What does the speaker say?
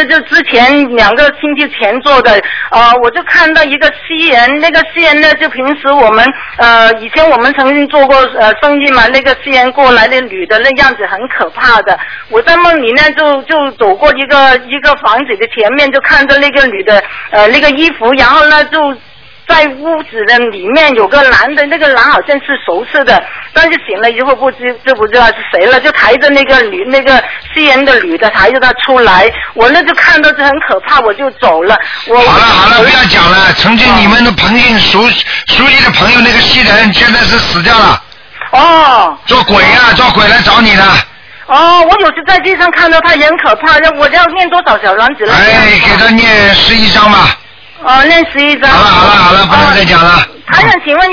是就之前2个星期前做的，我就看到一个西人，那个西人呢，就平时我们以前我们曾经做过生意嘛，那个西人过来的女的那样子很可怕的。我在梦里呢就走过一个房子的前面，就看到那个女的那个衣服，然后呢就在屋子的里面有个男的，那个男好像是熟识的，但是醒了以后不知道是谁了，就抬着那个西人的女的抬着他出来，我那就看到就很可怕，我就走了。好了， 不要讲了。曾经你们的朋友熟悉的朋友那个西人现在是死掉了。 哦。 做鬼来找你的。 哦，我有时在街上看到他也很可怕，我要念多少小房子了？ 给他念11章吧。 念11章。 好了，不能再讲了。 台长，请问